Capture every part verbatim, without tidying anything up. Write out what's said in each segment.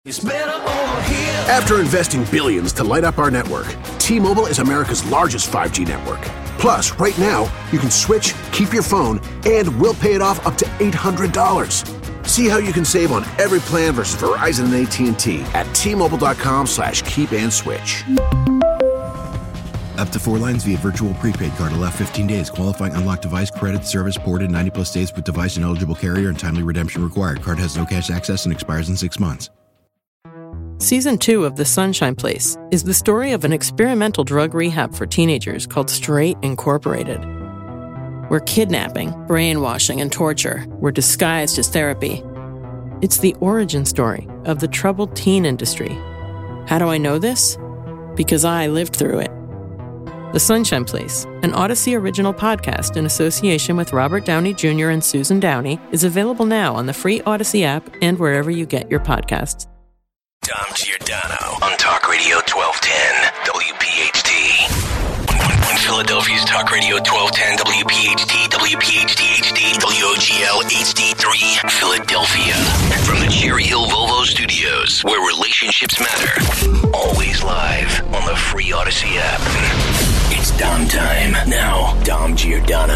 It's better over here. After investing billions to light up our network, T-Mobile is America's largest five G network. Plus, right now, you can switch, keep your phone, and we'll pay it off up to eight hundred dollars. See how you can save on every plan versus Verizon and A T and T at T-Mobile.com slash keep and switch. Up to four lines via virtual prepaid card. Allow fifteen days. Qualifying unlocked device credit service ported ninety plus days with device and eligible carrier and timely redemption required. Card has no cash access and expires in six months. Season two of The Sunshine Place is the story of an experimental drug rehab for teenagers called Straight Incorporated, where kidnapping, brainwashing, and torture were disguised as therapy. It's the origin story of the troubled teen industry. How do I know this? Because I lived through it. The Sunshine Place, an Odyssey original podcast in association with Robert Downey Junior and Susan Downey, is available now on the free Odyssey app and wherever you get your podcasts. Dom Giordano on Talk Radio twelve ten W P H T. When Philadelphia's Talk Radio twelve ten W P H T, W P H T H D, W O G L H D three, Philadelphia. From the Cherry Hill Volvo Studios, where relationships matter. Always live on the free Odyssey app. It's Dom time. Now, Dom Giordano.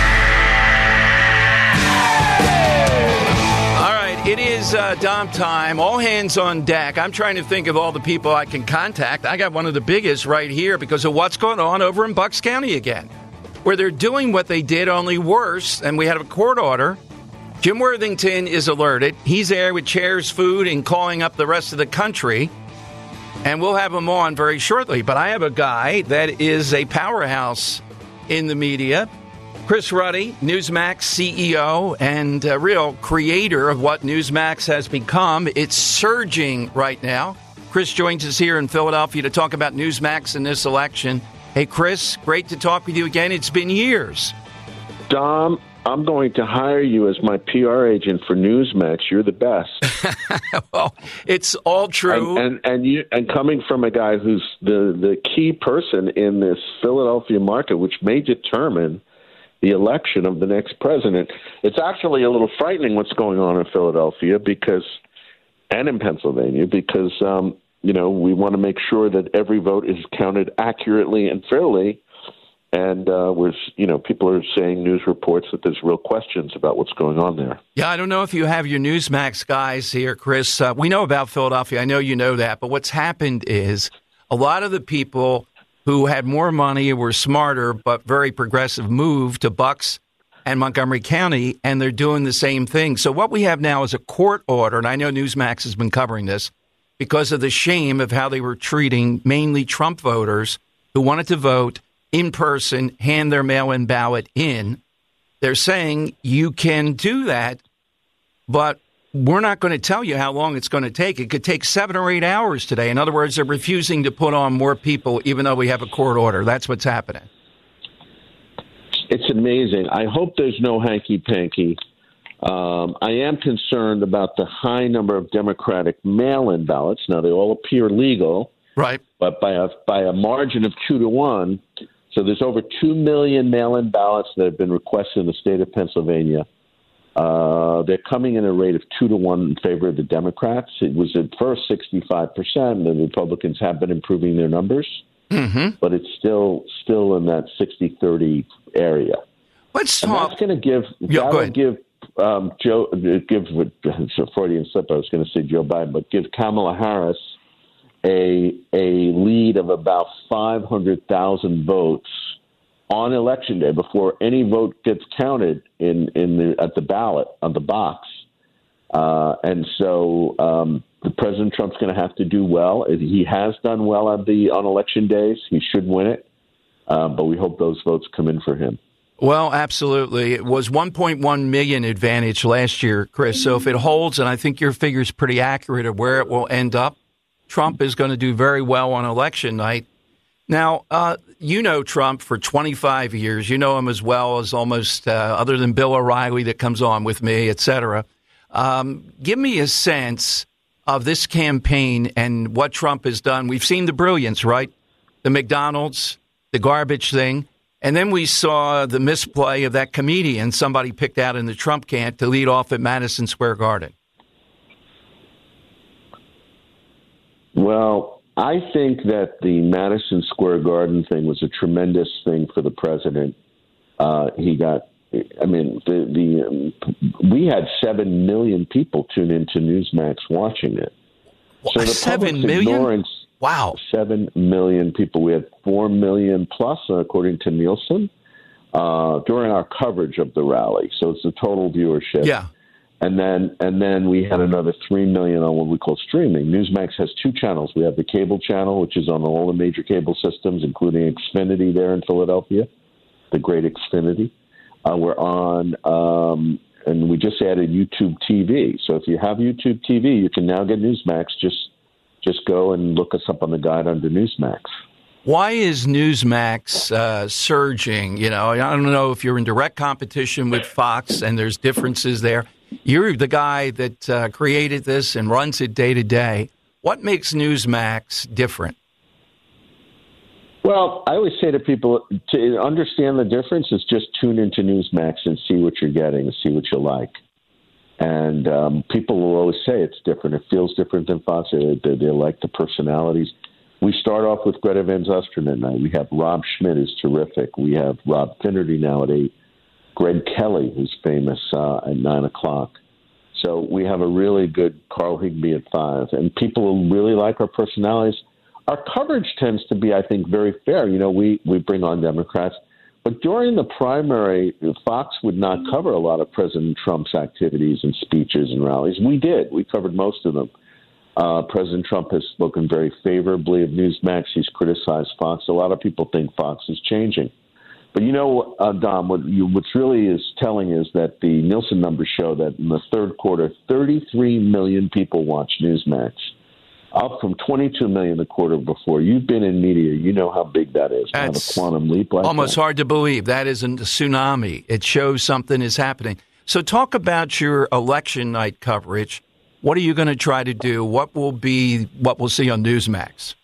It is uh, Dom time. All hands on deck. I'm trying to think of all the people I can contact. I got one of the biggest right here because of what's going on over in Bucks County again, where they're doing what they did, only worse, and we had a court order. Jim Worthington is alerted. He's there with chairs, food, and calling up the rest of the country, and we'll have him on very shortly. But I have a guy that is a powerhouse in the media. Chris Ruddy, Newsmax C E O and a real creator of what Newsmax has become. It's surging right now. Chris joins us here in Philadelphia to talk about Newsmax and this election. Hey, Chris, great to talk with you again. It's been years. Dom, I'm going to hire you as my P R agent for Newsmax. You're the best. Well, it's all true. And and and, you, and coming from a guy who's the, the key person in this Philadelphia market, which may determine the election of the next president. It's actually a little frightening what's going on in Philadelphia because, and in Pennsylvania, because, um, you know, we want to make sure that every vote is counted accurately and fairly. And uh, we're, you know, people are saying, news reports, that there's real questions about what's going on there. Yeah, I don't know if you have your Newsmax guys here, Chris. Uh, we know about Philadelphia. I know you know that. But what's happened is a lot of the people who had more money, were smarter, but very progressive, moved to Bucks and Montgomery County, and they're doing the same thing. So what we have now is a court order, and I know Newsmax has been covering this, because of the shame of how they were treating mainly Trump voters who wanted to vote in person, hand their mail-in ballot in. They're saying you can do that, but we're not going to tell you how long it's going to take. It could take seven or eight hours today. In other words, they're refusing to put on more people, even though we have a court order. That's what's happening. It's amazing. I hope there's no hanky-panky. Um, I am concerned about the high number of Democratic mail-in ballots. Now, they all appear legal. Right. But by a, by a margin of two to one. So there's over two million mail-in ballots that have been requested in the state of Pennsylvania. Uh, they're coming in a rate of two to one in favor of the Democrats. It was at first sixty-five percent. The Republicans have been improving their numbers, mm-hmm. but it's still still in that sixty thirty area. Let's and talk. That's going to give. Yeah, that'll give um, Joe. Give it's a Freudian slip. I was going to say Joe Biden, but give Kamala Harris a a lead of about five hundred thousand votes on election day before any vote gets counted in, in the, at the ballot on the box. Uh, and so um, the President Trump's going to have to do well. He has done well on the on election days. He should win it. Uh, but we hope those votes come in for him. Well, absolutely. It was one point one million advantage last year, Chris. So if it holds, and I think your figure is pretty accurate of where it will end up, Trump is going to do very well on election night. Now, uh, you know Trump for twenty-five years. You know him as well as almost, uh, other than Bill O'Reilly that comes on with me, et cetera. Um, give me a sense of this campaign and what Trump has done. We've seen the brilliance, right? The McDonald's, the garbage thing. And then we saw the misplay of that comedian somebody picked out in the Trump camp to lead off at Madison Square Garden. Well, I think that the Madison Square Garden thing was a tremendous thing for the president. Uh, he got, I mean, the, the um, we had seven million people tune into Newsmax watching it. So the seven million? Ignorance, wow. Seven million people. We had four million plus, according to Nielsen, uh, during our coverage of the rally. So it's the total viewership. Yeah. And then and then we had another three million on what we call streaming. Newsmax has two channels. We have the cable channel, which is on all the major cable systems, including Xfinity there in Philadelphia, the great Xfinity. Uh, we're on, um, and we just added YouTube T V. So if you have YouTube T V, you can now get Newsmax. Just just go and look us up on the guide under Newsmax. Why is Newsmax uh, surging? You know, I don't know if you're in direct competition with Fox and there's differences there. You're the guy that uh, created this and runs it day to day. What makes Newsmax different? Well, I always say to people, to understand the difference is just tune into Newsmax and see what you're getting and see what you like. And um, people will always say it's different. It feels different than Fox. They, they, they like the personalities. We start off with Greta Van Susteren at night. We have Rob Schmidt, who's terrific. We have Rob Finnerty now at eight. Greg Kelly, who's famous, uh, at nine o'clock. So we have a really good Carl Higbee at five. And people really like our personalities. Our coverage tends to be, I think, very fair. You know, we, we bring on Democrats. But during the primary, Fox would not cover a lot of President Trump's activities and speeches and rallies. We did. We covered most of them. Uh, President Trump has spoken very favorably of Newsmax. He's criticized Fox. A lot of people think Fox is changing. But you know, uh, Dom, what you, what's really is telling is that the Nielsen numbers show that in the third quarter, thirty-three million people watched Newsmax, up from twenty-two million the quarter before. You've been in media. You know how big that is. That's a quantum leap like almost that. hard to believe. That isn't a tsunami. It shows something is happening. So talk about your election night coverage. What are you going to try to do? What will be what we'll see on Newsmax?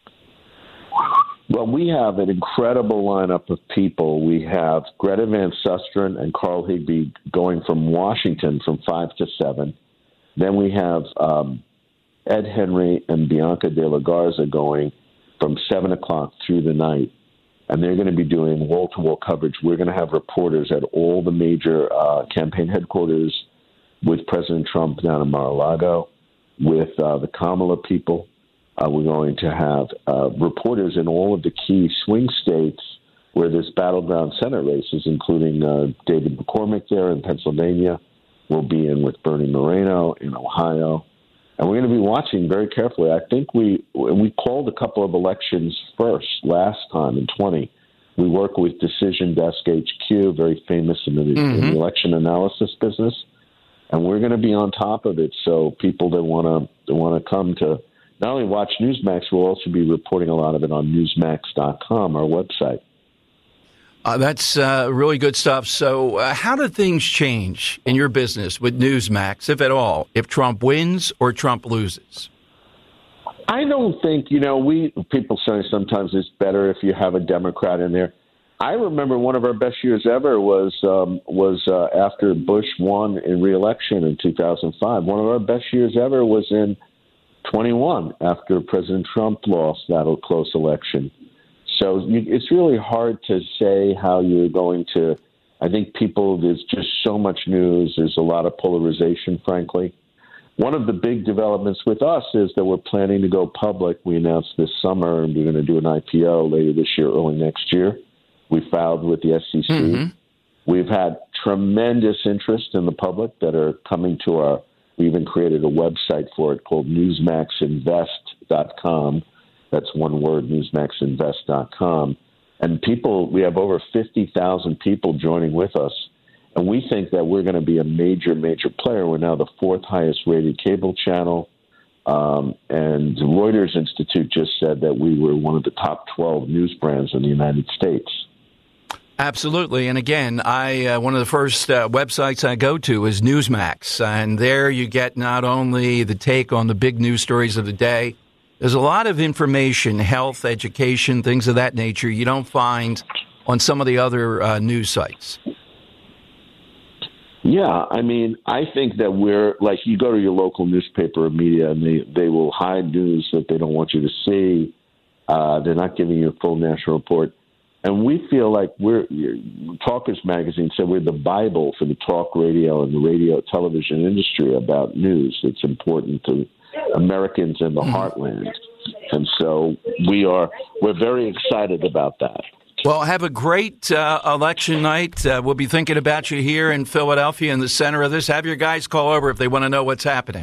Well, we have an incredible lineup of people. We have Greta Van Susteren and Carl Higbee going from Washington from five to seven. Then we have um, Ed Henry and Bianca De La Garza going from seven o'clock through the night. And they're going to be doing wall-to-wall coverage. We're going to have reporters at all the major uh, campaign headquarters with President Trump down in Mar-a-Lago, with uh, the Kamala people. Uh, we're going to have uh, reporters in all of the key swing states where there's battleground Senate races, including uh, David McCormick there in Pennsylvania. We'll be in with Bernie Moreno in Ohio. And we're going to be watching very carefully. I think we we called a couple of elections first last time in twenty. We work with Decision Desk H Q, very famous in the, mm-hmm. in the election analysis business. And we're going to be on top of it. So people that want to that want to come to not only watch Newsmax, we'll also be reporting a lot of it on newsmax dot com, our website. Uh, that's uh, really good stuff. So uh, how do things change in your business with Newsmax, if at all, if Trump wins or Trump loses? I don't think, you know, we people say sometimes it's better if you have a Democrat in there. I remember one of our best years ever was um, was uh, after Bush won in re-election in two thousand five. One of our best years ever was in twenty-one after President Trump lost that close election. So you, it's really hard to say how you're going to. I think people, there's just so much news. There's a lot of polarization, frankly. One of the big developments with us is that we're planning to go public. We announced this summer, and we're going to do an I P O later this year, early next year. We filed with the S E C. Mm-hmm. We've had tremendous interest in the public that are coming to our. We even created a website for it called newsmax invest dot com. That's one word, newsmax invest dot com. And people, we have over fifty thousand people joining with us. And we think that we're going to be a major, major player. We're now the fourth highest rated cable channel. Um, and the Reuters Institute just said that we were one of the top twelve news brands in the United States. Absolutely. And again, I uh, one of the first uh, websites I go to is Newsmax. And there you get not only the take on the big news stories of the day, there's a lot of information, health, education, things of that nature you don't find on some of the other uh, news sites. Yeah, I mean, I think that we're like you go to your local newspaper or media, and they they will hide news that they don't want you to see. Uh, they're not giving you a full national report. And we feel like we're, Talkers Magazine said we're the Bible for the talk radio and the radio television industry about news that's important to Americans in the heartland. And so we are, we're very excited about that. Well, have a great uh, election night. Uh, we'll be thinking about you here in Philadelphia in the center of this. Have your guys call over if they want to know what's happening.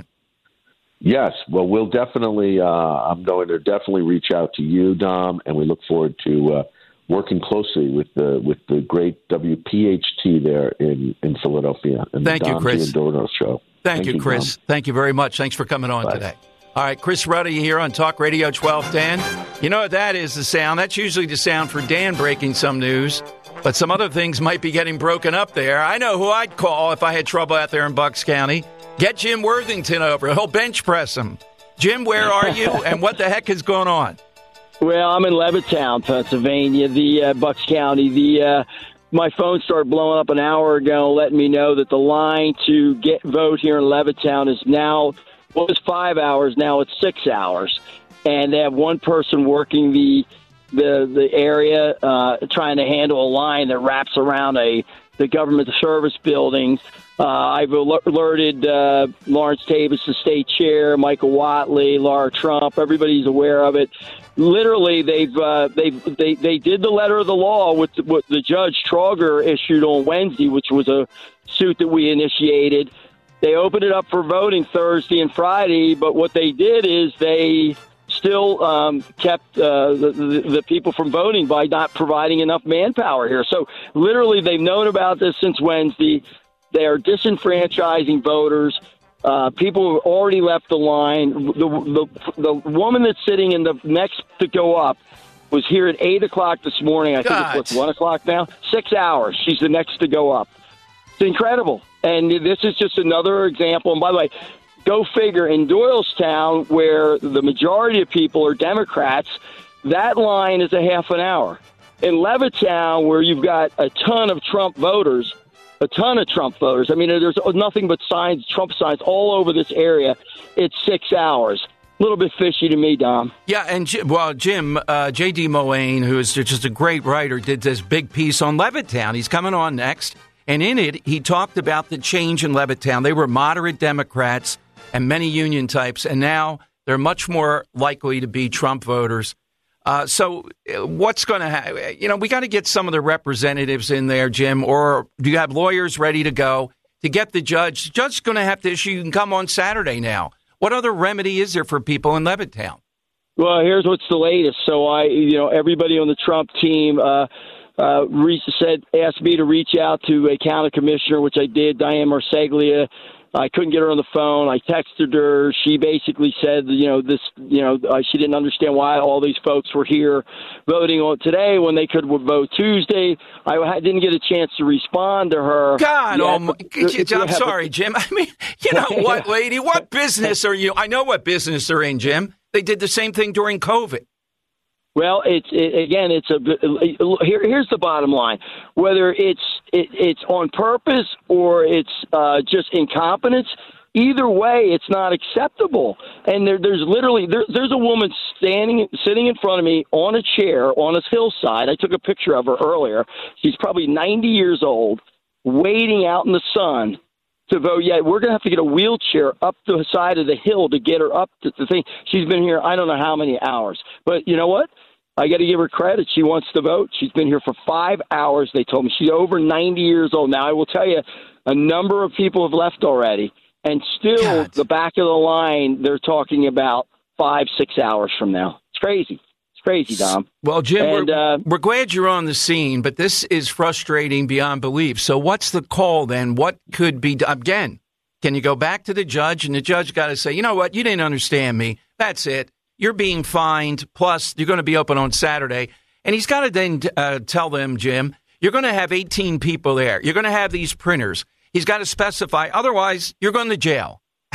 Yes, well, we'll definitely, uh, I'm going to definitely reach out to you, Dom, and we look forward to uh, working closely with the with the great W P H T there in, in Philadelphia. And Thank the you, Dom Chris. Giordano Show. Thank, Thank you, you, Chris. Dom. Thank you very much. Thanks for coming on Bye. today. All right, Chris Ruddy here on Talk Radio twelve ten. You know what that is, the sound? That's usually the sound for Dan breaking some news, but some other things might be getting broken up there. I know who I'd call if I had trouble out there in Bucks County. Get Jim Worthington over. He'll bench press him. Jim, where are you, and what the heck is going on? Well, I'm in Levittown, Pennsylvania, the uh, Bucks County. The uh, my phone started blowing up an hour ago, letting me know that the line to get vote here in Levittown is now, well, it was five hours, now it's six hours. And they have one person working the the the area, uh, trying to handle a line that wraps around a the government service buildings. Uh, I've alerted uh, Lawrence Davis, the state chair, Michael Watley, Laura Trump. Everybody's aware of it. Literally, they've uh, they they they did the letter of the law with what the judge Trauger issued on Wednesday, which was a suit that we initiated. They opened it up for voting Thursday and Friday, but what they did is they still um, kept uh, the, the, the people from voting by not providing enough manpower here. So literally, they've known about this since Wednesday. They are disenfranchising voters. Uh, people have already left the line. The, the, the woman that's sitting in the next to go up was here at eight o'clock this morning. I think God. It's what's one o'clock now. Six hours. She's the next to go up. It's incredible. And this is just another example. And by the way, go figure, in Doylestown, where the majority of people are Democrats, that line is a half an hour. In Levittown, where you've got a ton of Trump voters, a ton of Trump voters. I mean, there's nothing but signs, Trump signs all over this area. It's six hours. A little bit fishy to me, Dom. Yeah, and, well, Jim, uh, J D. Mullane, who is just a great writer, did this big piece on Levittown. He's coming on next. And in it, he talked about the change in Levittown. They were moderate Democrats and many union types, and now they're much more likely to be Trump voters. Uh, so what's going to happen? You know, we got to get some of the representatives in there, Jim, or do you have lawyers ready to go to get the judge? The judge's going to have to issue, you can come on Saturday now. What other remedy is there for people in Levittown? Well, here's what's the latest. So I, you know, everybody on the Trump team uh, uh, re- said, asked me to reach out to a county commissioner, which I did, Diane Marseglia. I couldn't get her on the phone. I texted her. She basically said, you know, this, you know, uh, she didn't understand why all these folks were here voting on today when they could vote Tuesday. I didn't get a chance to respond to her. God, oh my, I'm sorry, Jim. I mean, you know what, lady? What business are you? I know what business they're in, Jim. They did the same thing during COVID. Well, it's it, again, it's a here. Here's the bottom line: whether it's it, it's on purpose or it's uh, just incompetence, either way, it's not acceptable. And there, there's literally there, there's a woman standing, sitting in front of me on a chair on a hillside. I took a picture of her earlier. She's probably ninety years old, waiting out in the sun to vote. Yeah, we're going to have to get a wheelchair up the side of the hill to get her up to the thing. She's been here, I don't know how many hours. But you know what? I got to give her credit. She wants to vote. She's been here for five hours, they told me. She's over ninety years old. Now, I will tell you, a number of people have left already. And still, God. The back of the line, they're talking about five, six hours from now. It's crazy. It's crazy, Dom. Well, Jim, and, we're, uh, we're glad you're on the scene, but this is frustrating beyond belief. So what's the call then? What could be done? Again, can you go back to the judge, and the judge got to say, you know what, you didn't understand me. That's it. You're being fined, plus you're going to be open on Saturday. And he's got to then uh, tell them, Jim, you're going to have eighteen people there. You're going to have these printers. He's got to specify. Otherwise, you're going to jail.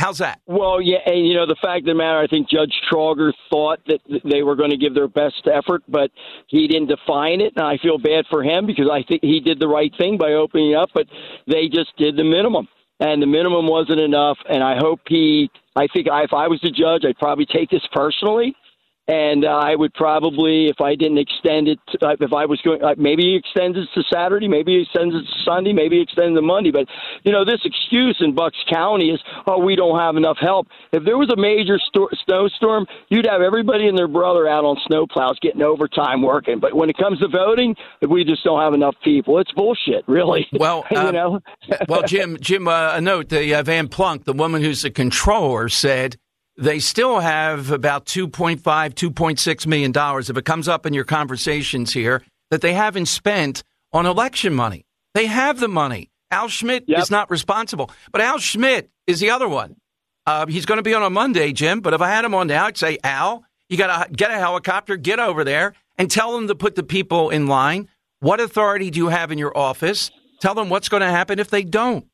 How's that? Well, yeah, and, you know, the fact of the matter, I think Judge Trauger thought that they were going to give their best effort, but he didn't define it, and I feel bad for him because I think he did the right thing by opening up, but they just did the minimum, and the minimum wasn't enough, and I hope he – I think I, if I was the judge, I'd probably take this personally. And uh, I would probably, if I didn't extend it, to, uh, if I was going, uh, maybe he extends it to Saturday, maybe he extends it to Sunday, maybe he extends it to Monday. But, you know, this excuse in Bucks County is, oh, we don't have enough help. If there was a major sto- snowstorm, you'd have everybody and their brother out on snowplows getting overtime working. But when it comes to voting, we just don't have enough people. It's bullshit, really. Well, you uh, know? well, Jim, Jim, uh, a note, the uh, Van Plunk, the woman who's the controller, said they still have about two point five, two point six million dollars, if it comes up in your conversations here, that they haven't spent on election money. They have the money. Al Schmidt yep. is not responsible. But Al Schmidt is the other one. Uh, he's going to be on on Monday, Jim. But if I had him on now, I'd say, Al, you got to get a helicopter, get over there, and tell them to put the people in line. What authority do you have in your office? Tell them what's going to happen if they don't.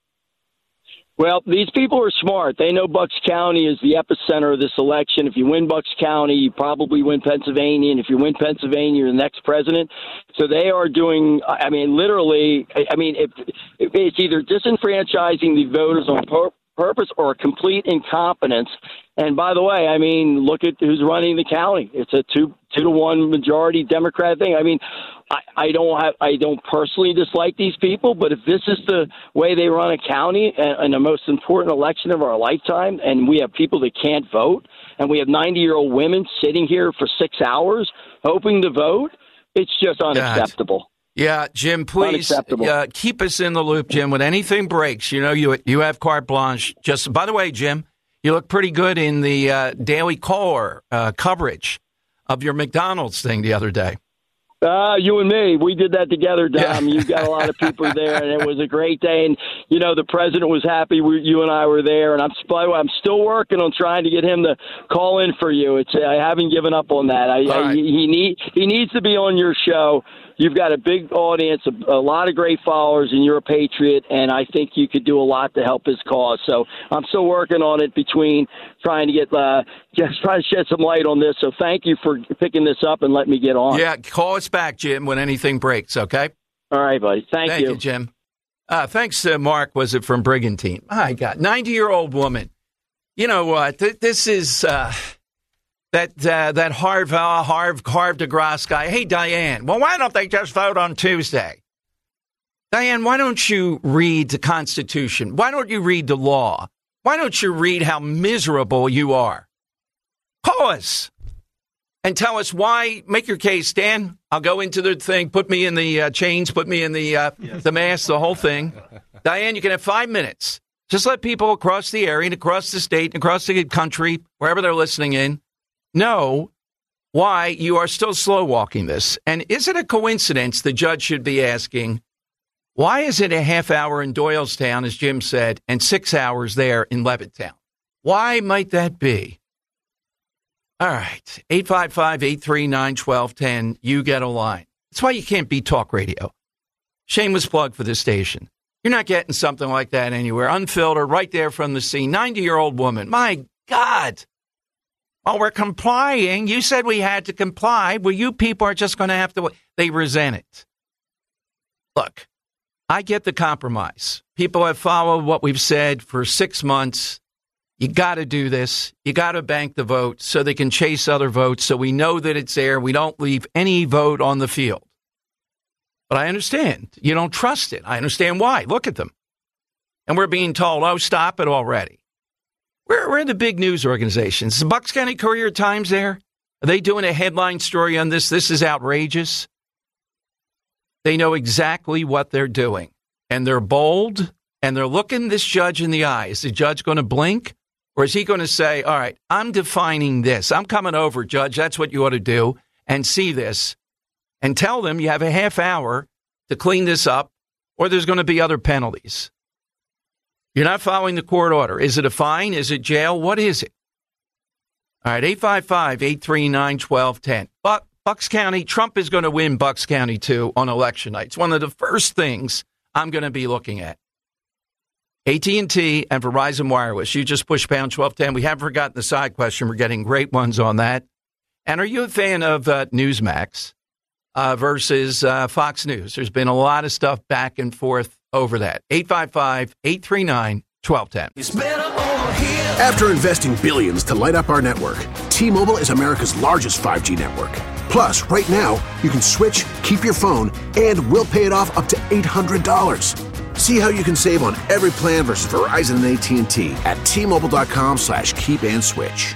Well, these people are smart. They know Bucks County is the epicenter of this election. If you win Bucks County, you probably win Pennsylvania. And if you win Pennsylvania, you're the next president. So they are doing, I mean, literally, I mean, if, if it's either disenfranchising the voters on purpose, purpose or a complete incompetence. And by the way, I mean, look at who's running the county. It's a two two to one majority Democrat thing. I mean, I, I don't have I don't personally dislike these people, but if this is the way they run a county and, and the most important election of our lifetime, and we have people that can't vote, and we have ninety year old women sitting here for six hours hoping to vote, it's just unacceptable. God. Yeah, Jim, please uh, keep us in the loop, Jim. When anything breaks, you know, you you have carte blanche. Just by the way, Jim, you look pretty good in the uh, Daily Caller uh, coverage of your McDonald's thing the other day. Uh, you and me, we did that together, Dom. Yeah. You got a lot of people there, and it was a great day. And, you know, the president was happy we, you and I were there. And I'm, I'm still working on trying to get him to call in for you. It's I haven't given up on that. I, right. I, he, need, he needs to be on your show. You've got a big audience, a, a lot of great followers, and you're a patriot, and I think you could do a lot to help his cause. So I'm still working on it between trying to get uh, just trying to shed some light on this. So thank you for picking this up and letting me get on. Yeah, call us back, Jim, when anything breaks, okay? All right, buddy. Thank, thank you. you, Jim. Uh, thanks, uh, Mark. Was it from Brigantine? My God, ninety-year-old woman. You know what? Th- this is... Uh, That uh, that Harv, uh, Harv, Harv DeGrasse guy. Hey, Diane, well, why don't they just vote on Tuesday? Diane, why don't you read the Constitution? Why don't you read the law? Why don't you read how miserable you are? Call us and tell us why. Make your case, Dan. I'll go into the thing. Put me in the uh, chains. Put me in the uh, yes. the mask, the whole thing. Diane, you can have five minutes. Just let people across the area and across the state and across the country, wherever they're listening in, know why you are still slow walking this. And is it a coincidence the judge should be asking, why is it a half hour in Doylestown, as Jim said, and six hours there in Levittown? Why might that be? All right, eight five five, eight three nine, one two one zero, you get a line. That's why you can't beat talk radio. Shameless plug for this station. You're not getting something like that anywhere. Unfiltered, right there from the scene. ninety-year-old woman. My God. Well, we're complying. You said we had to comply. Well, you people are just going to have to. They resent it. Look, I get the compromise. People have followed what we've said for six months. You got to do this. You got to bank the vote so they can chase other votes so we know that it's there. We don't leave any vote on the field. But I understand. You don't trust it. I understand why. Look at them. And we're being told, oh, stop it already. We're, we're in the big news organizations. The Bucks County Courier-Times there? Are they doing a headline story on this? This is outrageous. They know exactly what they're doing. And they're bold, and they're looking this judge in the eye. Is the judge going to blink? Or is he going to say, all right, I'm defining this. I'm coming over, Judge. That's what you ought to do. And see this. And tell them you have a half hour to clean this up, or there's going to be other penalties. You're not following the court order. Is it a fine? Is it jail? What is it? All right, eight five five, eight three nine, one two one zero. Buck, Bucks County, Trump is going to win Bucks County, too, on election night. It's one of the first things I'm going to be looking at. A T and T and Verizon Wireless. You just push pound twelve ten. We haven't forgotten the side question. We're getting great ones on that. And are you a fan of uh, Newsmax uh, versus uh, Fox News? There's been a lot of stuff back and forth over that. eight five five, eight three nine, one two one zero. After investing billions to light up our network, T-Mobile is America's largest five G network. Plus, right now, you can switch, keep your phone, and we'll pay it off up to eight hundred dollars. See how you can save on every plan versus Verizon and A T and T at T-Mobile.com slash keep and switch.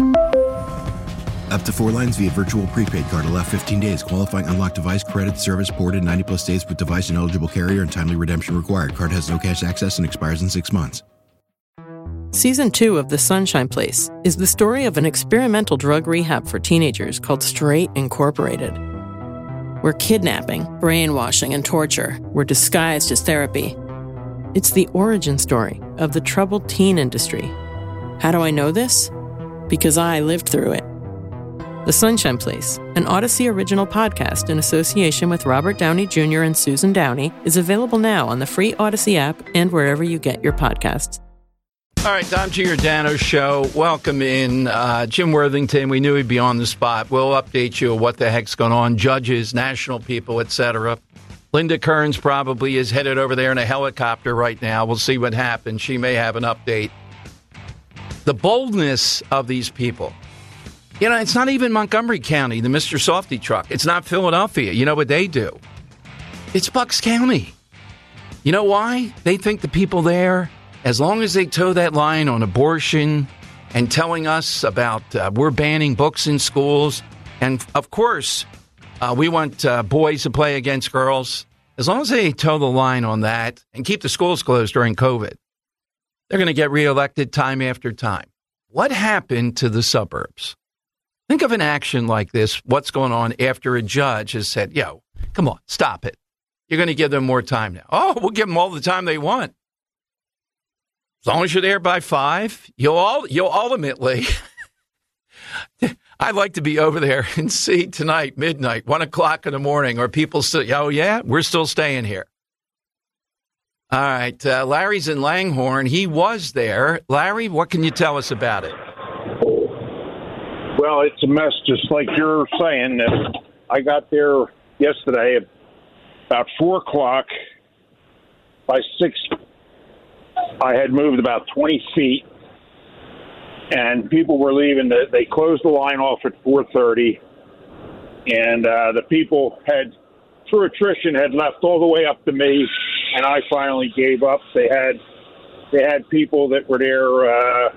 Up to four lines via virtual prepaid card. Allow fifteen days. Qualifying unlocked device credit service ported ninety plus days with device and eligible carrier and timely redemption required. Card has no cash access and expires in six months. Season two of The Sunshine Place is the story of an experimental drug rehab for teenagers called Straight Incorporated, where kidnapping, brainwashing, and torture were disguised as therapy. It's the origin story of the troubled teen industry. How do I know this? Because I lived through it. The Sunshine Place, an Odyssey original podcast in association with Robert Downey Junior and Susan Downey, is available now on the free Odyssey app and wherever you get your podcasts. All right, Dom Giordano Show. Welcome in. Uh, Jim Worthington, we knew he'd be on the spot. We'll update you on what the heck's going on. Judges, national people, et cetera. Linda Kearns probably is headed over there in a helicopter right now. We'll see what happens. She may have an update. The boldness of these people. You know, it's not even Montgomery County, the Mister Softy truck. It's not Philadelphia. You know what they do? It's Bucks County. You know why? They think the people there, as long as they toe that line on abortion and telling us about uh, we're banning books in schools, and of course, uh, we want uh, boys to play against girls, as long as they toe the line on that and keep the schools closed during COVID, they're going to get reelected time after time. What happened to the suburbs? Think of an action like this, what's going on after a judge has said, yo, come on, stop it. You're going to give them more time now. Oh, we'll give them all the time they want. As long as you're there by five, you'll all, you'll ultimately, I'd like to be over there and see tonight, midnight, one o'clock in the morning, or people say, oh, yeah, we're still staying here. All right, uh, Larry's in Langhorne. He was there. Larry, what can you tell us about it? Well, it's a mess, just like you're saying. I got there yesterday at about four o'clock. By six, I had moved about twenty feet, and people were leaving. They closed the line off at four thirty, and uh, the people had, through attrition, had left all the way up to me, and I finally gave up. They had they had people that were there uh,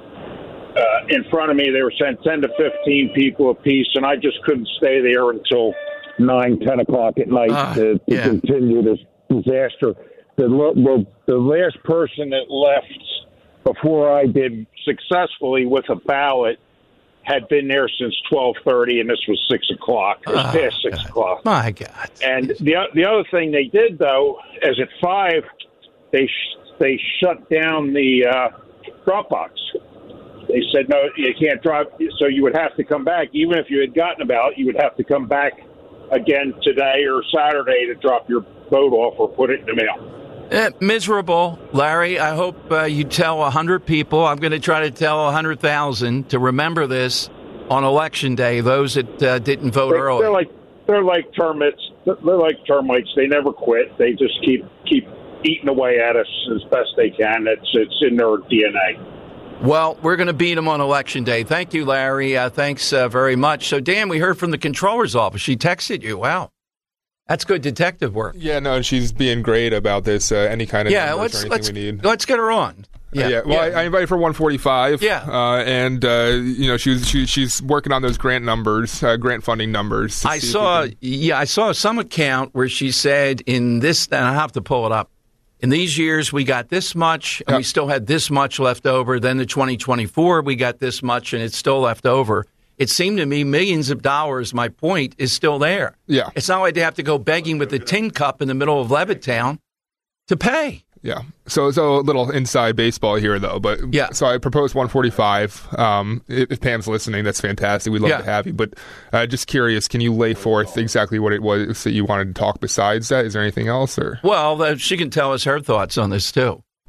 uh, in front of me. They were sent ten to fifteen people apiece, and I just couldn't stay there until nine, ten o'clock at night uh, to, to yeah. continue this disaster. The, the, the last person that left before I did successfully with a ballot had been there since twelve thirty, and this was six o'clock. It was oh, past six God. o'clock. My God. And the the other thing they did, though, is at five, they sh- they shut down the uh, drop box. They said, no, you can't drop, so you would have to come back. Even if you had gotten a ballot, you would have to come back again today or Saturday to drop your vote off or put it in the mail. Eh, miserable, Larry. I hope uh, you tell one hundred people. I'm going to try to tell one hundred thousand to remember this on Election Day, those that uh, didn't vote they're, early. They're like they're like termites. They're like termites. They never quit. They just keep keep eating away at us as best they can. It's, it's in their D N A. Well, we're going to beat them on Election Day. Thank you, Larry. Uh, thanks uh, very much. So, Dan, we heard from the controller's office. She texted you. Wow. That's good detective work. Yeah, no, she's being great about this. Uh, any kind of yeah, numbers let's or anything let's we need. let's get her on. Yeah, uh, yeah. Well, yeah. I, I invited for one forty-five. Yeah, uh, and uh, you know she's she, she's working on those grant numbers, uh, grant funding numbers. I saw. Can... Yeah, I saw some account where she said in this, and I have to pull it up. In these years, we got this much, and yep. we still had this much left over. Then the twenty twenty-four, we got this much, and it's still left over. It seemed to me millions of dollars, my point, is still there. Yeah. It's not like they have to go begging with a tin cup in the middle of Levittown to pay. Yeah. So so a little inside baseball here, though. But yeah. So I proposed one forty-five. Um, if, if Pam's listening, that's fantastic. We'd love yeah. to have you. But uh, just curious, can you lay forth exactly what it was that you wanted to talk besides that? Is there anything else? Or Well, uh, she can tell us her thoughts on this, too.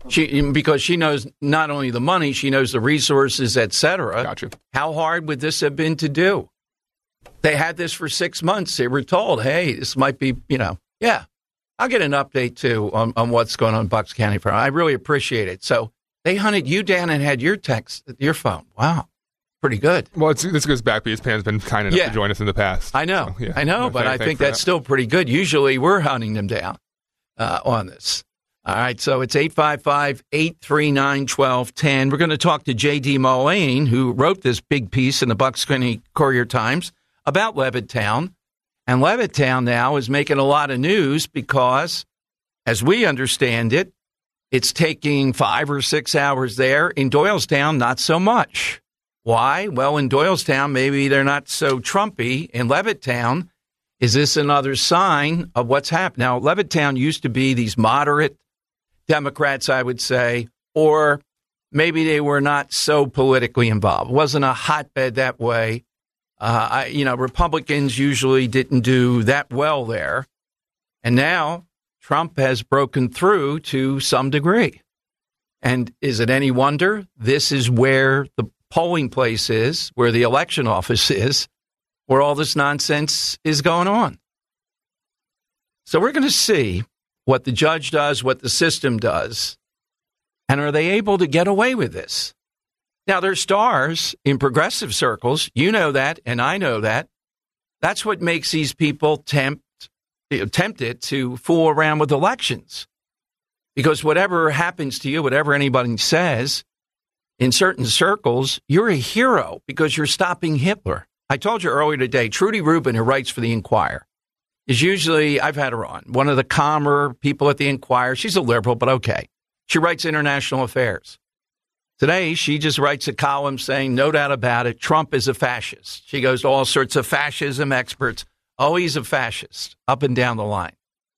She because she knows not only the money, she knows the resources, et cetera. Gotcha. How hard would this have been to do? They had this for six months. They were told, hey, this might be, you know, yeah. I'll get an update, too, on, on what's going on in Bucks County. I really appreciate it. So they hunted you down and had your text, your phone. Wow. Pretty good. Well, it's, this goes back because Pam's been kind enough yeah. to join us in the past. I know. So, yeah. I know, No, but thank, I think that's that. still pretty good. Usually we're hunting them down uh, on this. All right, so it's eight five five, eight three nine, one two one zero. We're going to talk to J D Mullane, who wrote this big piece in the Bucks County Courier-Times about Levittown. And Levittown now is making a lot of news because, as we understand it, it's taking five or six hours there. In Doylestown, not so much. Why? Well, in Doylestown, maybe they're not so Trumpy. In Levittown, is this another sign of what's happened? Now, Levittown used to be these moderate Democrats, I would say, or maybe they were not so politically involved. It wasn't a hotbed that way. Uh, I, you know, Republicans usually didn't do that well there. And now Trump has broken through to some degree. And is it any wonder? This is where the polling place is, where the election office is, where all this nonsense is going on. So we're going to see what the judge does, what the system does, and are they able to get away with this? Now, they're stars in progressive circles. You know that, and I know that. That's what makes these people tempt, tempted to fool around with elections. Because whatever happens to you, whatever anybody says, in certain circles, you're a hero because you're stopping Hitler. I told you earlier today, Trudy Rubin, who writes for the Enquirer, is usually, I've had her on, one of the calmer people at the Enquirer. She's a liberal, but okay. She writes international affairs. Today, she just writes a column saying, no doubt about it, Trump is a fascist. She goes to all sorts of fascism experts. Oh, he's a fascist, up and down the line.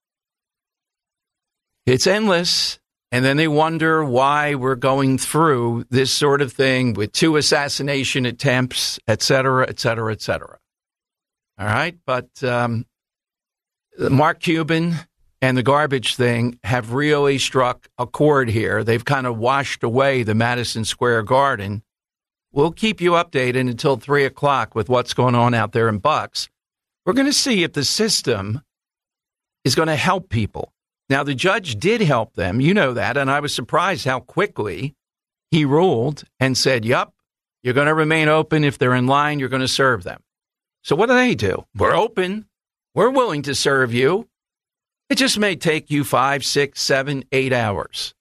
It's endless. And then they wonder why we're going through this sort of thing with two assassination attempts, et cetera, et cetera, et cetera. All right. But um, Mark Cuban and the garbage thing have really struck a chord here. They've kind of washed away the Madison Square Garden. We'll keep you updated until three o'clock with what's going on out there in Bucks. We're going to see if the system is going to help people. Now, the judge did help them. You know that. And I was surprised how quickly he ruled and said, yup, you're going to remain open. If they're in line, you're going to serve them. So what do they do? We're open. We're willing to serve you. It just may take you five, six, seven, eight hours.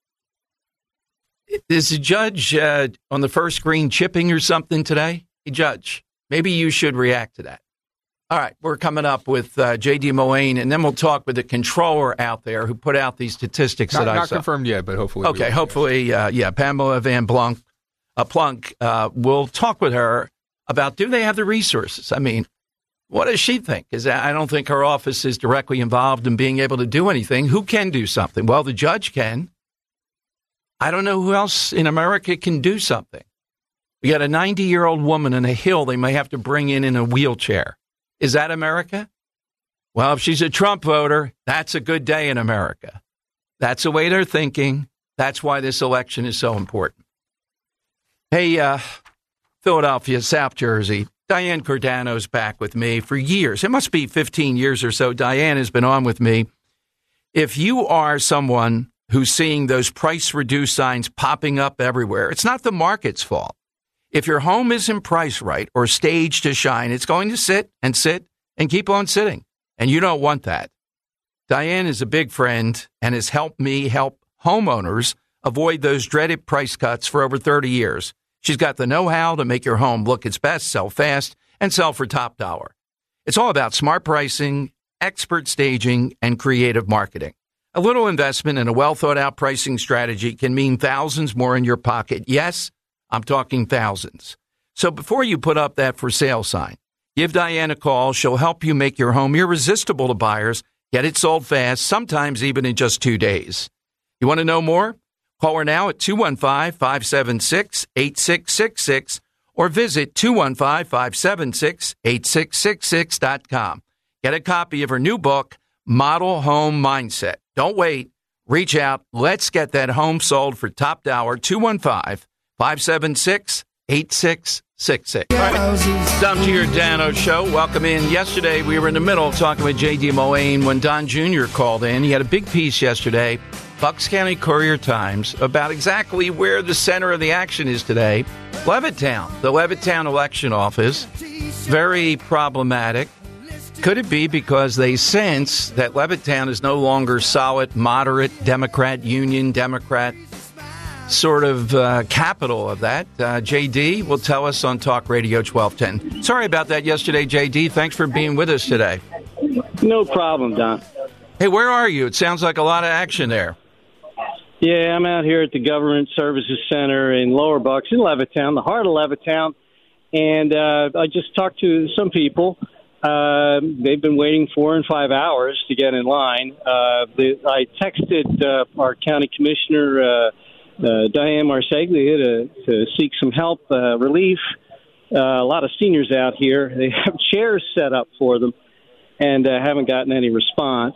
Is the judge uh, on the first screen chipping or something today? Hey, Judge, maybe you should react to that. All right, we're coming up with uh, J D Mullane, and then we'll talk with the controller out there who put out these statistics not, that I not saw. Not confirmed yet, but hopefully. Okay, hopefully, uh, yeah, Pamela Van Plunk, uh, Plunk, uh, we'll talk with her about do they have the resources? I mean, what does she think? Because I don't think her office is directly involved in being able to do anything. Who can do something? Well, the judge can. I don't know who else in America can do something. We got a ninety-year-old woman in a hill they may have to bring in in a wheelchair. Is that America? Well, if she's a Trump voter, that's a good day in America. That's the way they're thinking. That's why this election is so important. Hey, uh, Philadelphia, South Jersey, Diane Cordano's back with me for years. It must be fifteen years or so. Diane has been on with me. If you are someone who's seeing those price reduced signs popping up everywhere, it's not the market's fault. If your home isn't priced right or staged to shine, it's going to sit and sit and keep on sitting. And you don't want that. Diane is a big friend and has helped me help homeowners avoid those dreaded price cuts for over thirty years. She's got the know-how to make your home look its best, sell fast, and sell for top dollar. It's all about smart pricing, expert staging, and creative marketing. A little investment in a well-thought-out pricing strategy can mean thousands more in your pocket. Yes, I'm talking thousands. So before you put up that for sale sign, give Diane a call. She'll help you make your home irresistible to buyers, get it sold fast, sometimes even in just two days. You want to know more? Call her now at two one five, five seven six, eight six six six or visit two one five, five seven six, eight six six six dot com. Get a copy of her new book, Model Home Mindset. Don't wait. Reach out. Let's get that home sold for top dollar. two one five, five seven six, eight six six six. Dom Giordano Show. Welcome in. Yesterday, we were in the middle talking with J D. Mullane when Don Junior called in. He had a big piece yesterday, Bucks County Courier-Times, about exactly where the center of the action is today. Levittown, the Levittown election office. Very problematic. Could it be because they sense that Levittown is no longer solid, moderate Democrat, Union Democrat sort of uh, capital of that? Uh, J D will tell us on Talk Radio twelve ten. Sorry about that yesterday, J D. Thanks for being with us today. No problem, Don. Hey, where are you? It sounds like a lot of action there. Yeah, I'm out here at the Government Services Center in Lower Bucks in Levittown, the heart of Levittown. And uh, I just talked to some people. Uh, they've been waiting four and five hours to get in line. Uh, the, I texted uh, our county commissioner, uh, uh, Diane Marseglia, to, to seek some help, uh, relief. Uh, a lot of seniors out here. They have chairs set up for them and uh, haven't gotten any response.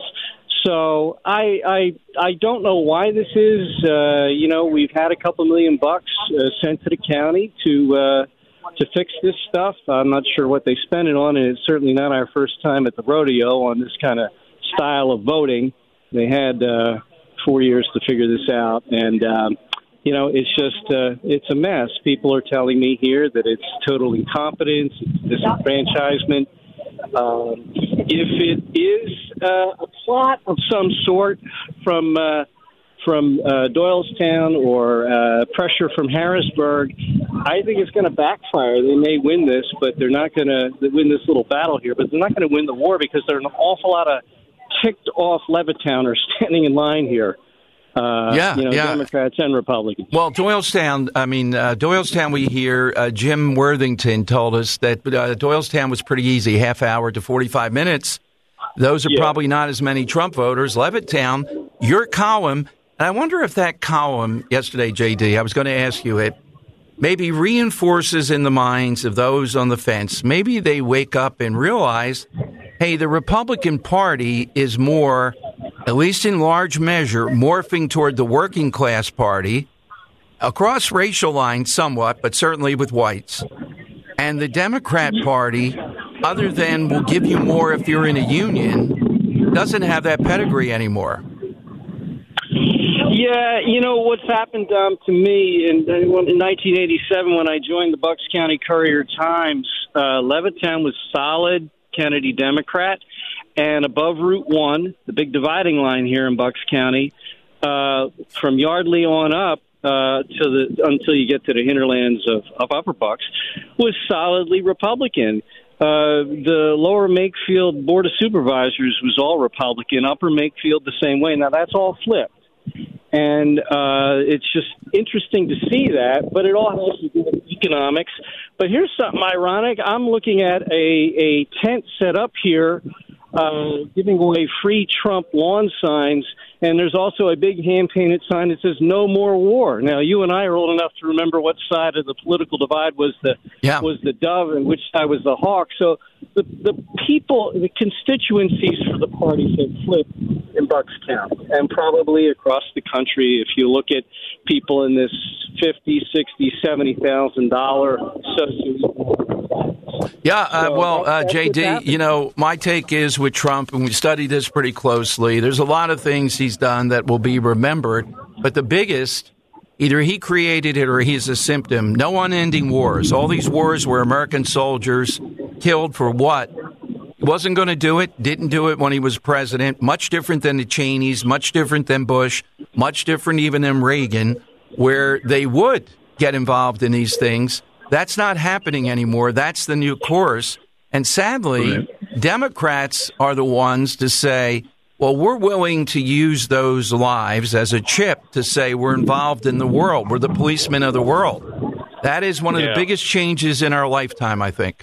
So I, I I don't know why this is. Uh, you know, we've had a couple million bucks uh, sent to the county to uh, to fix this stuff. I'm not sure what they spend it on, and it's certainly not our first time at the rodeo on this kind of style of voting. They had uh, four years to figure this out, and um, you know, it's just uh, it's a mess. People are telling me here that it's total incompetence, it's disenfranchisement. Um, if it is uh, a plot of some sort from uh, from uh, Doylestown or uh, pressure from Harrisburg, I think it's going to backfire. They may win this, but they're not going to win this little battle here. But they're not going to win the war because there are an awful lot of ticked off Levittowners standing in line here. Uh, yeah, you know, yeah. Democrats and Republicans. Well, Doylestown, I mean, uh, Doylestown, we hear uh, Jim Worthington told us that uh, Doylestown was pretty easy, half hour to forty-five minutes. Those are yeah. probably not as many Trump voters. Levittown, your column, and I wonder if that column yesterday, J D, I was going to ask you it, maybe reinforces in the minds of those on the fence. Maybe they wake up and realize, hey, the Republican Party is more, at least in large measure, morphing toward the working class party, across racial lines somewhat, but certainly with whites. And the Democrat Party, other than will give you more if you're in a union, doesn't have that pedigree anymore. Yeah, you know, what's happened um, to me in, in nineteen eighty-seven when I joined the Bucks County Courier-Times, uh, Levittown was solid Kennedy Democrat. And above Route one, the big dividing line here in Bucks County, uh, from Yardley on up uh, to the until you get to the hinterlands of, of Upper Bucks, was solidly Republican. Uh, the Lower Makefield Board of Supervisors was all Republican. Upper Makefield the same way. Now, that's all flipped. And uh, it's just interesting to see that, but it all has to do with economics. But here's something ironic. I'm looking at a, a tent set up here Uh, giving away free Trump lawn signs, and there's also a big hand-painted sign that says "No More War." Now, you and I are old enough to remember what side of the political divide was the yeah. was the dove and which side was the hawk. So the the people, the constituencies for the parties have flipped in Bucks County, and probably across the country. If you look at people in this fifty, sixty, seventy thousand dollar socioeconomic. Yeah, uh, well, uh, J D, you know, my take is with Trump, and we studied this pretty closely, there's a lot of things he's done that will be remembered, but the biggest, either he created it or he's a symptom, no unending wars. All these wars where American soldiers killed for what? He wasn't going to do it, didn't do it when he was president, much different than the Cheneys, much different than Bush, much different even than Reagan, where they would get involved in these things. That's not happening anymore. That's the new course. And sadly, right. Democrats are the ones to say, well, we're willing to use those lives as a chip to say we're involved in the world. We're the policemen of the world. That is one of yeah. the biggest changes in our lifetime, I think.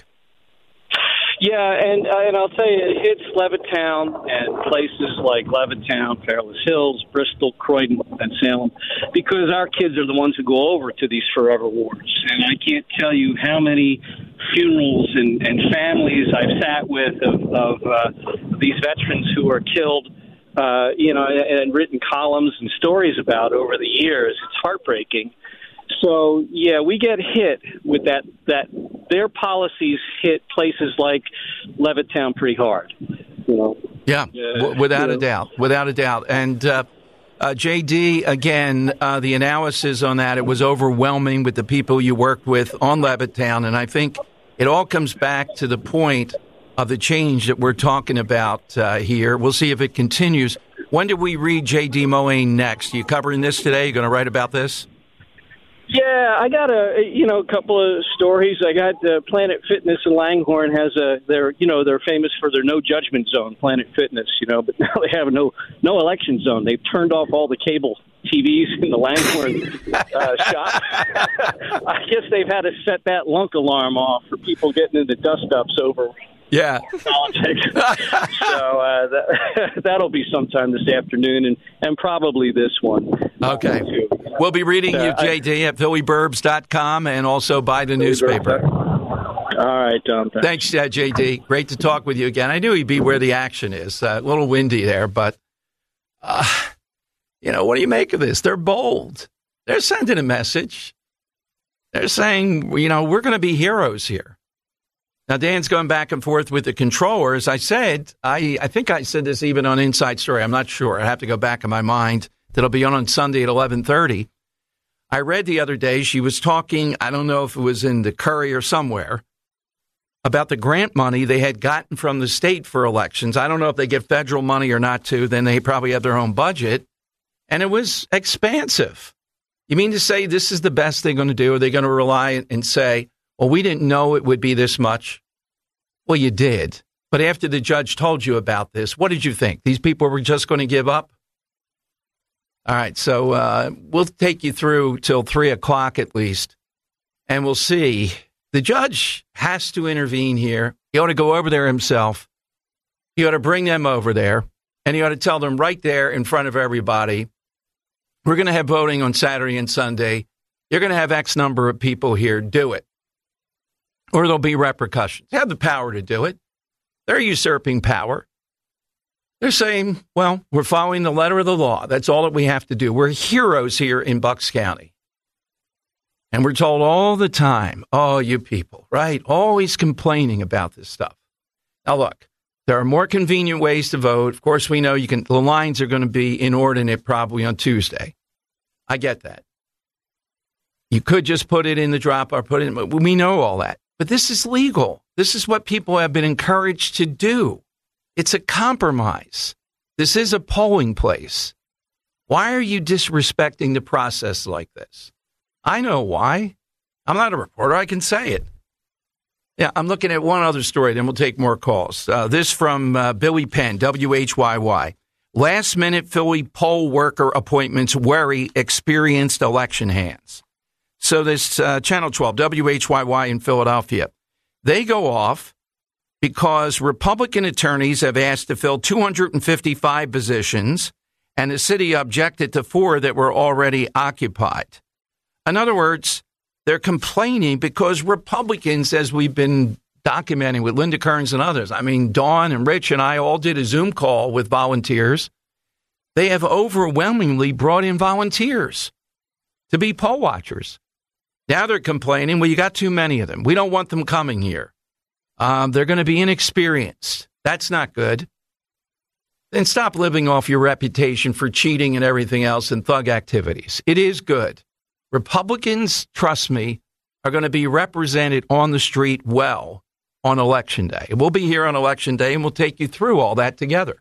Yeah, and uh, and I'll tell you, it hits Levittown and places like Levittown, Perilous Hills, Bristol, Croydon, and Salem, because our kids are the ones who go over to these forever wars. And I can't tell you how many funerals and, and families I've sat with of, of uh, these veterans who are killed uh, you know, and, and written columns and stories about over the years. It's heartbreaking. So, yeah, we get hit with that, that their policies hit places like Levittown pretty hard. You know? Yeah, w- without a doubt, without a doubt. And uh, uh, J D, again, uh, the analysis on that, it was overwhelming with the people you worked with on Levittown. And I think it all comes back to the point of the change that we're talking about uh, here. We'll see if it continues. When do we read J D Mulhane next? Are you covering this today? You going to write about this? Yeah, I got a you know a couple of stories. I got uh, Planet Fitness in Langhorne has a they're you know they're famous for their no judgment zone, Planet Fitness, you know, but now they have no no election zone. They've turned off all the cable T Vs in the Langhorne uh, shop. I guess they've had to set that lunk alarm off for people getting into dust ups over. Yeah. Politics. so uh, that, that'll be sometime this afternoon and, and probably this one. Okay. We'll be reading uh, you, J D, I, at Philly Burbs dot com and also buy the newspaper. All right, Tom. Thanks, thanks uh, J D. Great to talk with you again. I knew he'd be where the action is. Uh, a little windy there, but, uh, you know, what do you make of this? They're bold. They're sending a message. They're saying, you know, we're going to be heroes here. Now, Dan's going back and forth with the controller. As I said, I, I think I said this even on Inside Story. I'm not sure. I have to go back in my mind. That'll be on on Sunday at eleven thirty. I read the other day she was talking, I don't know if it was in the Courier or somewhere, about the grant money they had gotten from the state for elections. I don't know if they get federal money or not, too. Then they probably have their own budget. And it was expansive. You mean to say this is the best they're going to do? Are they going to rely and say, well, we didn't know it would be this much? Well, you did. But after the judge told you about this, what did you think? These people were just going to give up? All right, so uh, we'll take you through till three o'clock at least, and we'll see. The judge has to intervene here. He ought to go over there himself. He ought to bring them over there, and he ought to tell them right there in front of everybody, we're going to have voting on Saturday and Sunday. You're going to have X number of people here. Do it. Or there'll be repercussions. They have the power to do it. They're usurping power. They're saying, well, we're following the letter of the law. That's all that we have to do. We're heroes here in Bucks County. And we're told all the time, oh, you people, right? Always complaining about this stuff. Now, look, there are more convenient ways to vote. Of course, we know you can. The lines are going to be inordinate probably on Tuesday. I get that. You could just put it in the drop or put it in. We know all that. But this is legal. This is what people have been encouraged to do. It's a compromise. This is a polling place. Why are you disrespecting the process like this? I know why. I'm not a reporter. I can say it. Yeah, I'm looking at one other story, then we'll take more calls. Uh, this from uh, Billy Penn, W H Y Y. Last-minute Philly poll worker appointments worry experienced election hands. So this uh, Channel twelve, W H Y Y in Philadelphia, they go off because Republican attorneys have asked to fill two hundred fifty-five positions, and the city objected to four that were already occupied. In other words, they're complaining because Republicans, as we've been documenting with Linda Kearns and others, I mean, Dawn and Rich and I all did a Zoom call with volunteers. They have overwhelmingly brought in volunteers to be poll watchers. Now they're complaining, well, you got too many of them. We don't want them coming here. Um, they're going to be inexperienced. That's not good. Then stop living off your reputation for cheating and everything else and thug activities. It is good. Republicans, trust me, are going to be represented on the street well on Election Day. We'll be here on Election Day, and we'll take you through all that together.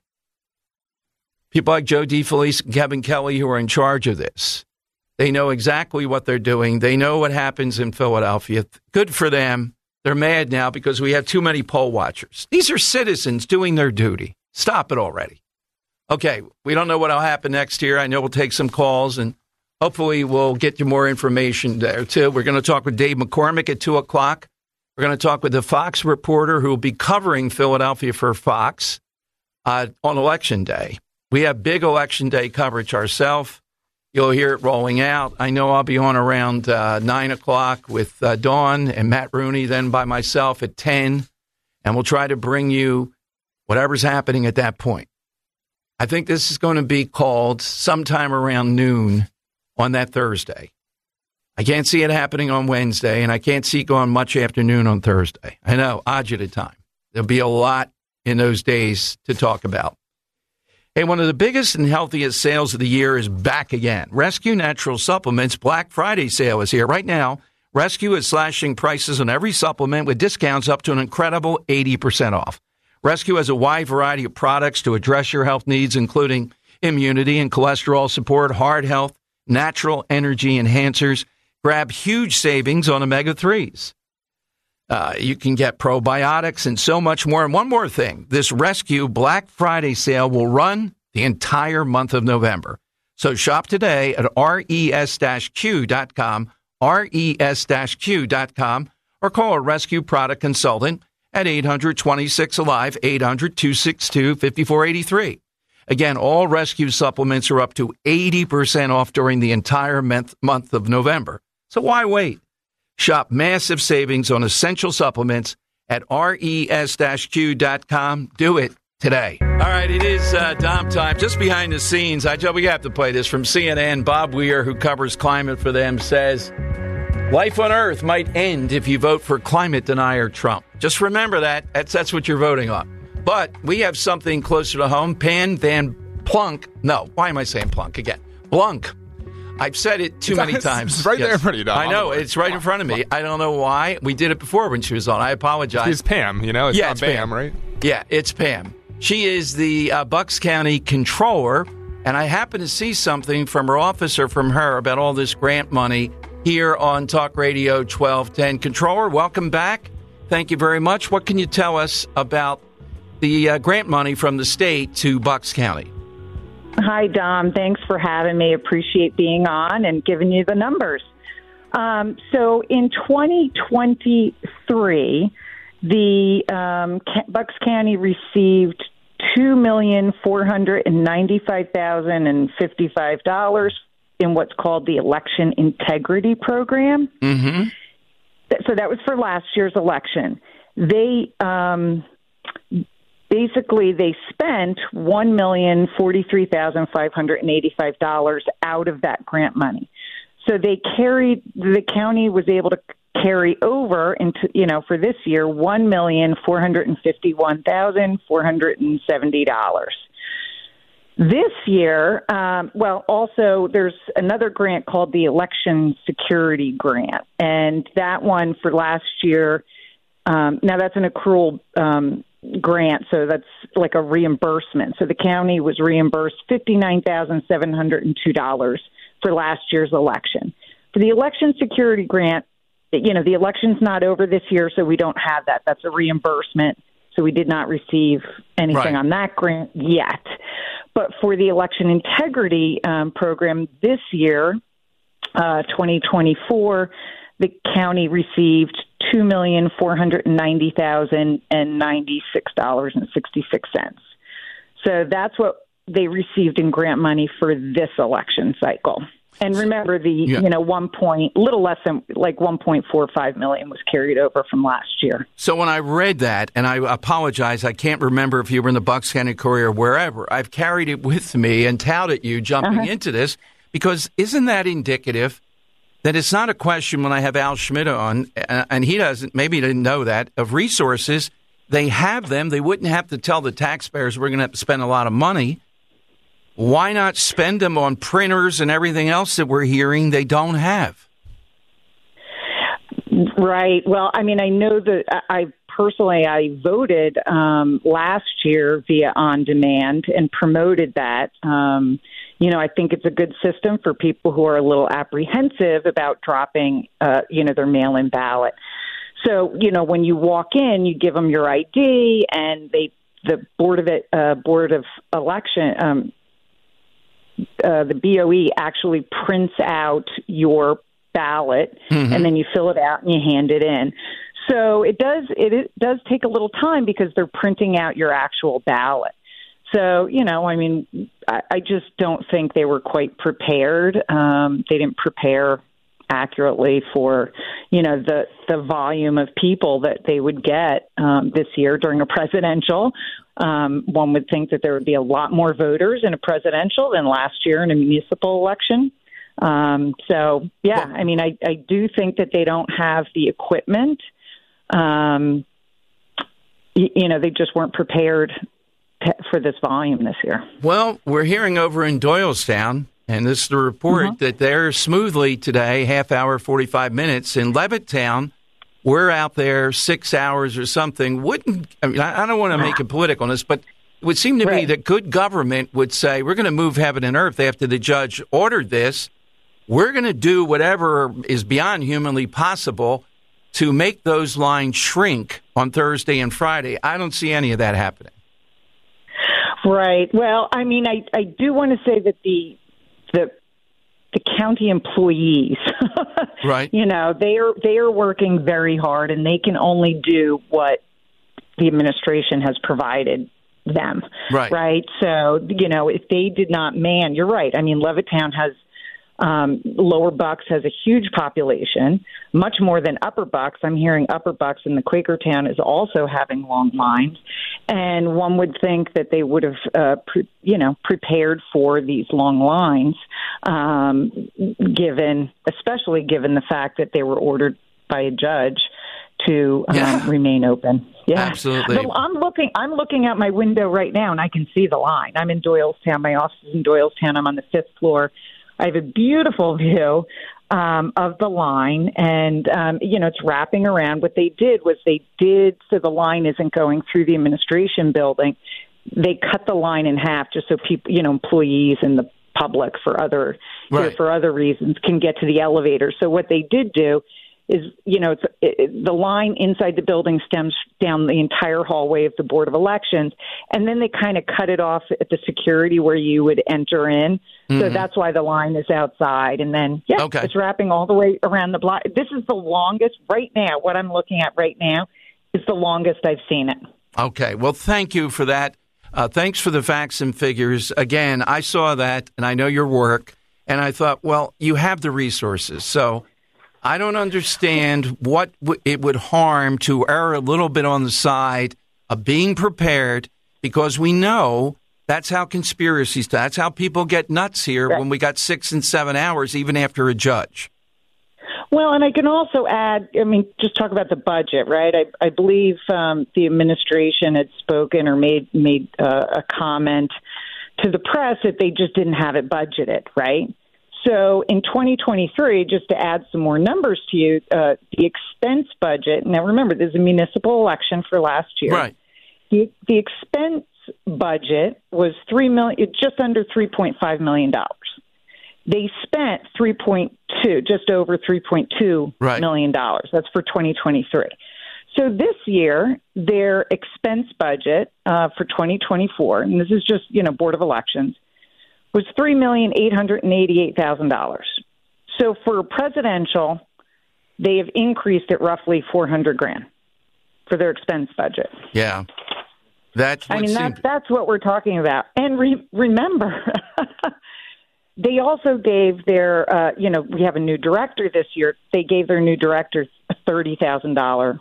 People like Joe DeFelice and Kevin Kelly who are in charge of this. They know exactly what they're doing. They know what happens in Philadelphia. Good for them. They're mad now because we have too many poll watchers. These are citizens doing their duty. Stop it already. Okay, we don't know what will happen next year. I know we'll take some calls, and hopefully we'll get you more information there, too. We're going to talk with Dave McCormick at two o'clock. We're going to talk with the Fox reporter who will be covering Philadelphia for Fox uh, on Election Day. We have big Election Day coverage ourselves. You'll hear it rolling out. I know I'll be on around uh, nine o'clock with uh, Dawn and Matt Rooney, then by myself at ten, and we'll try to bring you whatever's happening at that point. I think this is going to be called sometime around noon on that Thursday. I can't see it happening on Wednesday, and I can't see it going much afternoon on Thursday. I know, agita time. There'll be a lot in those days to talk about. Hey, one of the biggest and healthiest sales of the year is back again. Rescue Natural Supplements Black Friday sale is here. Right now, Rescue is slashing prices on every supplement with discounts up to an incredible eighty percent off. Rescue has a wide variety of products to address your health needs, including immunity and cholesterol support, heart health, natural energy enhancers. Grab huge savings on omega threes. Uh, you can get probiotics and so much more. And one more thing, this Rescue Black Friday sale will run the entire month of November. So shop today at res q dot com, res q dot com, or call a Rescue product consultant at eight hundred twenty-six alive, eight hundred two six two five four eight three. Again, all Rescue supplements are up to eighty percent off during the entire month, month of November. So why wait? Shop massive savings on essential supplements at res q dot com. Do it today. All right, it is uh, Dom time. Just behind the scenes, I we have to play this from C N N. Bob Weir, who covers climate for them, says life on Earth might end if you vote for climate denier Trump. Just remember that. That's, that's what you're voting on. But we have something closer to home. Pan Van Plunk. No, why am I saying Plunk again? Blunk. I've said it too many times. It's right yes. there in front of you, Dom. I know. It's right in front of me. I don't know why. We did it before when she was on. I apologize. It's Pam, you know? It's yeah, not it's Bam, Pam, right? Yeah, it's Pam. She is the uh, Bucks County Controller, and I happen to see something from her officer from her about all this grant money here on Talk Radio twelve ten. Controller, welcome back. Thank you very much. What can you tell us about the uh, grant money from the state to Bucks County? Hi, Dom. Thanks for having me. Appreciate being on and giving you the numbers. Um, so in twenty twenty-three, the um, Bucks County received two million four hundred ninety-five thousand fifty-five dollars in what's called the Election Integrity Program. Mm-hmm. So that was for last year's election. They... Um, Basically, they spent one million forty-three thousand five hundred eighty-five dollars out of that grant money. So they carried, the county was able to carry over into, you know, for this year, one million four hundred fifty-one thousand four hundred seventy dollars. This year, um, well, also there's another grant called the Election Security Grant. And that one for last year, um, now that's an accrual um grant, so that's like a reimbursement. So the county was reimbursed fifty-nine thousand seven hundred two dollars for last year's election. For the Election Security Grant, you know, the election's not over this year, so we don't have that. That's a reimbursement, so we did not receive anything right. on that grant yet. But for the Election Integrity um, Program this year, uh, twenty twenty-four, the county received two million four hundred ninety thousand ninety-six dollars and sixty-six cents. So that's what they received in grant money for this election cycle. And remember, the yeah. you know one point, little less than like one point four five million was carried over from last year. So when I read that, and I apologize, I can't remember if you were in the Bucks County Courier or wherever. I've carried it with me and touted you jumping uh-huh. into this because isn't that indicative? That it's not a question when I have Al Schmidt on, and he doesn't, maybe he didn't know that, of resources. They have them. They wouldn't have to tell the taxpayers we're going to have to spend a lot of money. Why not spend them on printers and everything else that we're hearing they don't have? Right. Well, I mean, I know that I personally, I voted um, last year via On Demand and promoted that. Um You know, I think it's a good system for people who are a little apprehensive about dropping, uh, you know, their mail-in ballot. So, you know, when you walk in, you give them your I D, and they, the board of it, uh, board of election, um, uh, the B O E actually prints out your ballot, mm-hmm. and then you fill it out and you hand it in. So it does it, it does take a little time because they're printing out your actual ballot. So, you know, I mean, I, I just don't think they were quite prepared. Um, they didn't prepare accurately for, you know, the, the volume of people that they would get um, this year during a presidential. Um, one would think that there would be a lot more voters in a presidential than last year in a municipal election. Um, so, yeah, I mean, I, I do think that they don't have the equipment. Um, you, you know, they just weren't prepared to, for this volume this year. Well, we're hearing over in Doylestown, and this is the report, mm-hmm. that they're smoothly today, half hour, forty-five minutes. In Levittown, we're out there six hours or something. Wouldn't I mean, I, I don't want to make it political on this, but it would seem to right. me that good government would say, we're going to move heaven and earth after the judge ordered this. We're going to do whatever is beyond humanly possible to make those lines shrink on Thursday and Friday. I don't see any of that happening. Right. Well, I mean, I, I do want to say that the the the county employees, right? You know, they are they are working very hard, and they can only do what the administration has provided them. Right. Right. So, you know, if they did not man, you're right. I mean, Levittown has. Um, Lower Bucks has a huge population, much more than Upper Bucks. I'm hearing Upper Bucks in the Quakertown is also having long lines, and one would think that they would have, uh, pre- you know, prepared for these long lines, um, given, especially given the fact that they were ordered by a judge to um, yeah. remain open. Yeah, absolutely. So I'm looking. I'm looking out my window right now, and I can see the line. I'm in Doylestown. My office is in Doylestown. I'm on the fifth floor. I have a beautiful view um, of the line, and, um, you know, it's wrapping around. What they did was they did, so the line isn't going through the administration building. They cut the line in half just so people, you know, employees and the public for other, right. you know, for other reasons can get to the elevator. So what they did do is, you know, it's, it, the line inside the building stems down the entire hallway of the Board of Elections, and then they kind of cut it off at the security where you would enter in. Mm-hmm. So that's why the line is outside. And then, yeah, okay. it's wrapping all the way around the block. This is the longest right now. What I'm looking at right now is the longest I've seen it. Okay. Well, thank you for that. Uh, thanks for the facts and figures. Again, I saw that, and I know your work, and I thought, well, you have the resources. So I don't understand what w- it would harm to err a little bit on the side of being prepared, because we know that's how conspiracies, that's how people get nuts here right. when we got six and seven hours, even after a judge. Well, and I can also add, I mean, just talk about the budget, right? I, I believe um, the administration had spoken or made, made uh, a comment to the press that they just didn't have it budgeted, right? So in twenty twenty-three, just to add some more numbers to you, uh, the expense budget, now remember, there's a municipal election for last year. Right. The, the expense budget was three million, just under three point five million dollars. They spent three point two, just over three point two right. million dollars. That's for twenty twenty-three. So this year, their expense budget uh, for twenty twenty-four, and this is just, you know, Board of Elections, was three million eight hundred eighty-eight thousand dollars. So for presidential, they have increased it roughly four hundred grand for their expense budget. Yeah. That's I mean, seemed... that's, that's what we're talking about. And re- remember, they also gave their, uh, you know, we have a new director this year. They gave their new director a thirty thousand dollars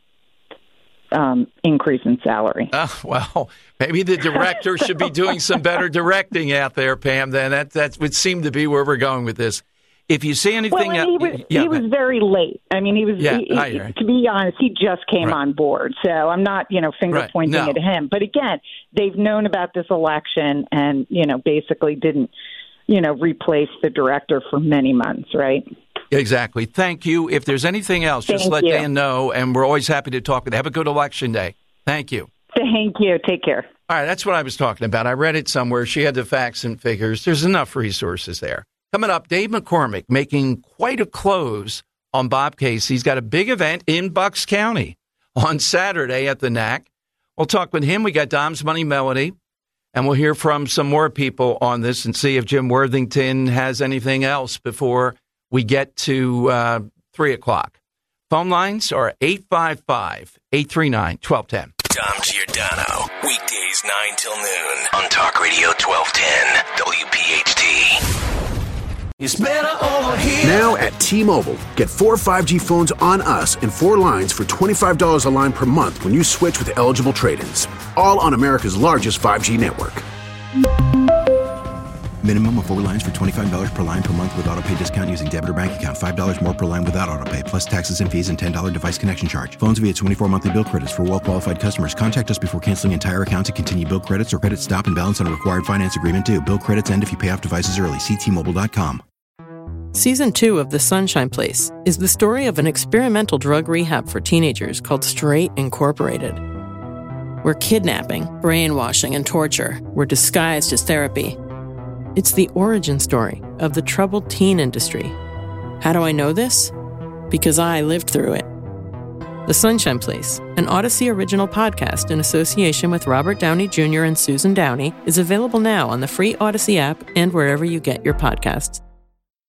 um, increase in salary. Oh, well, maybe the director should be doing some better directing out there, Pam. Then that that would seem to be where we're going with this. If you see anything, well, he was yeah, he was very late. I mean, he was. Yeah, he, he, to be honest, he just came right. on board. So I'm not, you know, finger right. pointing no. at him. But again, they've known about this election, and you know, basically didn't, you know, replace the director for many months, right? Exactly. Thank you. If there's anything else, just Thank let you. Dan know, and we're always happy to talk with you. Have a good election day. Thank you. Thank you. Take care. All right, that's what I was talking about. I read it somewhere. She had the facts and figures. There's enough resources there. Coming up, Dave McCormick making quite a close on Bob Casey. He's got a big event in Bucks County on Saturday at the N A C. We'll talk with him. We got Dom's Money Melody, and we'll hear from some more people on this and see if Jim Worthington has anything else before we get to uh, three o'clock. Phone lines are eight five five, eight three nine, one two one zero. Dom Giordano, weekdays nine till noon on Talk Radio twelve ten W P H T. It's better over here. Now at T-Mobile, get four five G phones on us and four lines for twenty-five dollars a line per month when you switch with eligible trade-ins. All on America's largest five G network. Minimum of four lines for twenty-five dollars per line per month with autopay discount using debit or bank account. five dollars more per line without autopay, plus taxes and fees and ten dollars device connection charge. Phones via twenty-four monthly bill credits for well-qualified customers. Contact us before canceling entire account to continue bill credits or credit stop and balance on a required finance agreement due. Bill credits end if you pay off devices early. See T Mobile dot com. Season two of The Sunshine Place is the story of an experimental drug rehab for teenagers called Straight Incorporated, where kidnapping, brainwashing, and torture were disguised as therapy. It's the origin story of the troubled teen industry. How do I know this? Because I lived through it. The Sunshine Place, an Odyssey original podcast in association with Robert Downey Junior and Susan Downey, is available now on the free Odyssey app and wherever you get your podcasts.